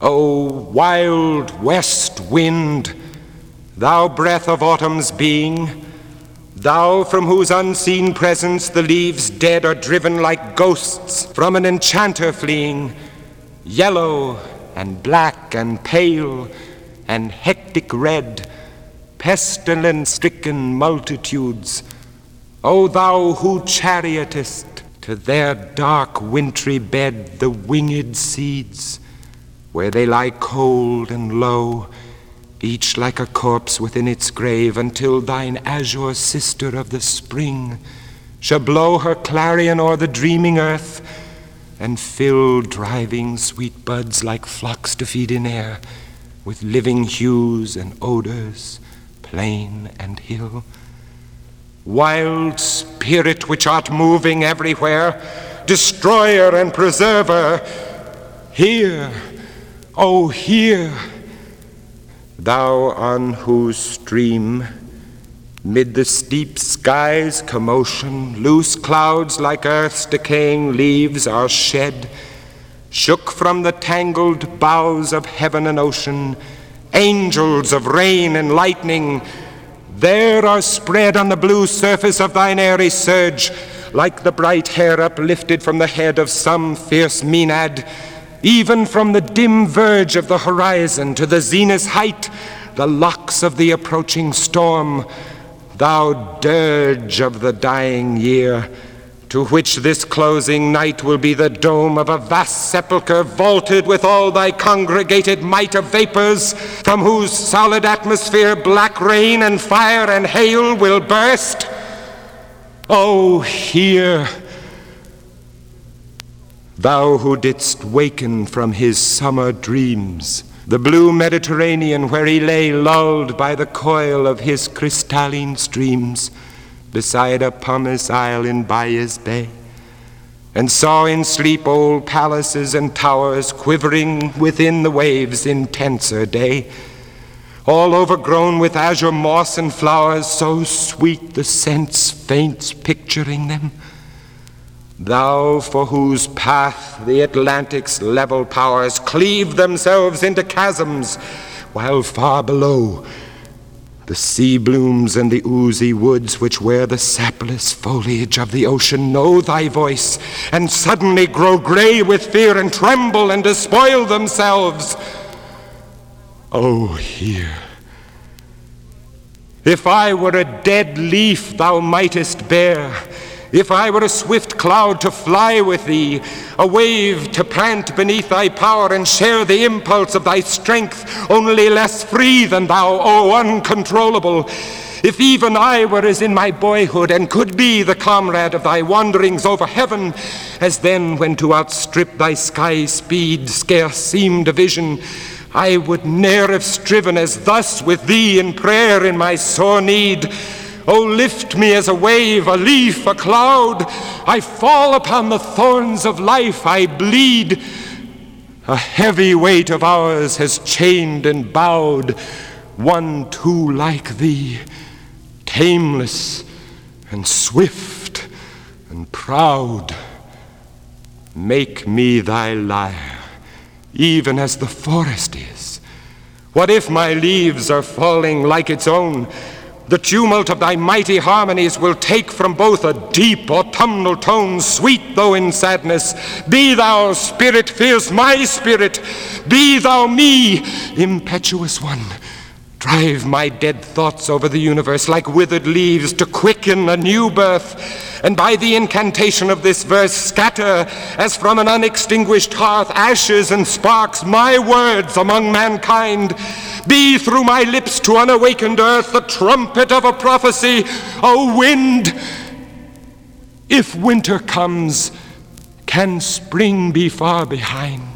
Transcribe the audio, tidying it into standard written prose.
O wild west wind, thou breath of autumn's being, thou from whose unseen presence the leaves dead are driven like ghosts from an enchanter fleeing, yellow and black and pale and hectic red, pestilence-stricken multitudes, O thou who chariotest to their dark wintry bed the winged seeds, where they lie cold and low, each like a corpse within its grave, until thine azure sister of the spring shall blow her clarion o'er the dreaming earth, and fill driving sweet buds like flocks to feed in air, with living hues and odors, plain and hill. Wild spirit which art moving everywhere, destroyer and preserver, hear, O hear, thou on whose stream, mid the steep sky's commotion, loose clouds like earth's decaying leaves are shed, shook from the tangled boughs of heaven and ocean, angels of rain and lightning, there are spread on the blue surface of thine airy surge, like the bright hair uplifted from the head of some fierce Maenad, even from the dim verge of the horizon to the zenith's height, the locks of the approaching storm, thou dirge of the dying year, to which this closing night will be the dome of a vast sepulchre vaulted with all thy congregated might of vapors, from whose solid atmosphere black rain and fire and hail will burst. O hear, thou who didst waken from his summer dreams, the blue Mediterranean where he lay lulled by the coil of his crystalline streams, beside a pumice isle in Baia's Bay, and saw in sleep old palaces and towers quivering within the waves' intenser day, all overgrown with azure moss and flowers, so sweet the sense faints picturing them. Thou for whose path the Atlantic's level powers cleave themselves into chasms, while far below the sea blooms and the oozy woods which wear the sapless foliage of the ocean know thy voice, and suddenly grow gray with fear and tremble and despoil themselves. Oh, hear. If I were a dead leaf thou mightest bear, if I were a swift cloud to fly with thee, a wave to pant beneath thy power and share the impulse of thy strength, only less free than thou, O uncontrollable. If even I were as in my boyhood and could be the comrade of thy wanderings over heaven, as then when to outstrip thy sky speed scarce seemed a vision, I would ne'er have striven as thus with thee in prayer in my sore need. Oh, lift me as a wave, a leaf, a cloud. I fall upon the thorns of life, I bleed. A heavy weight of ours has chained and bowed one too like thee, tameless and swift and proud. Make me thy lyre, even as the forest is. What if my leaves are falling like its own? The tumult of thy mighty harmonies will take from both a deep autumnal tone, sweet though in sadness. Be thou, spirit fierce, my spirit. Be thou me, impetuous one. Drive my dead thoughts over the universe like withered leaves to quicken a new birth. And by the incantation of this verse scatter, as from an unextinguished hearth, ashes and sparks, my words among mankind. Be through my lips to unawakened earth the trumpet of a prophecy. O wind, if winter comes, can spring be far behind?